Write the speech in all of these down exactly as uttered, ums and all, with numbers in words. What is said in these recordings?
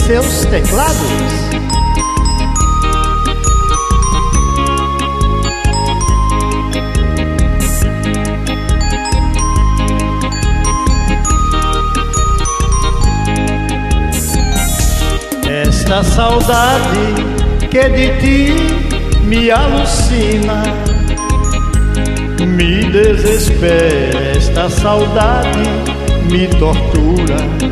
seus teclados. Esta saudade que de ti me alucina, me desespera, esta saudade me tortura.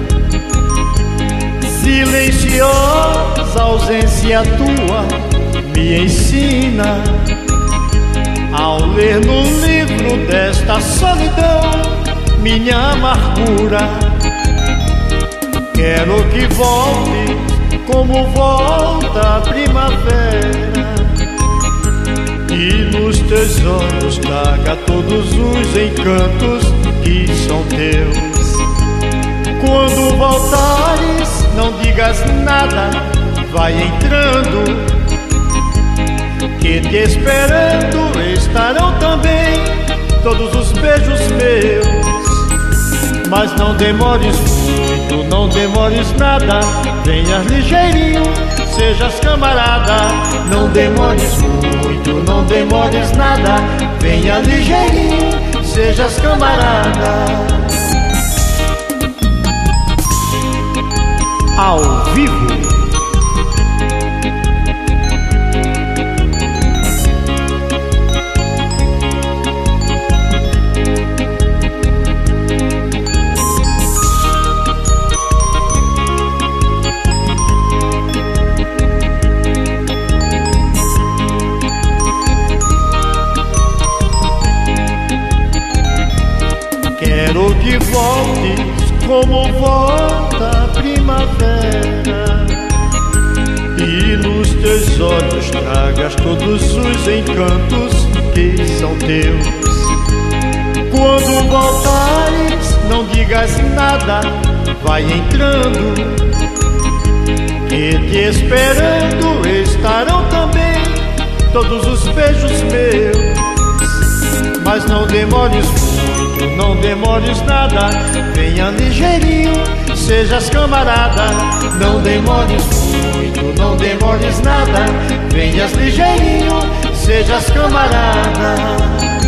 Silenciosa ausência tua me ensina, ao ler no livro desta solidão minha amargura. Quero que volte como volta a primavera, e nos teus olhos traga todos os encantos que são teus. Quando voltares, não digas nada, vai entrando, que te esperando estarão também todos os beijos meus. Mas não demores muito, não demores nada, venhas ligeirinho, sejas camarada. Não demores muito, não demores nada, venha ligeirinho, sejas camarada. Ao vivo. Quero que voltes como volta a primavera, e nos teus olhos tragas todos os encantos que são teus. Quando voltares, não digas nada, vai entrando, que te esperando estarão também todos os beijos meus. Mas não demores muito, não demores nada, venha ligeirinho, sejas camarada. Não demores muito, não demores nada, venhas ligeirinho, sejas camarada.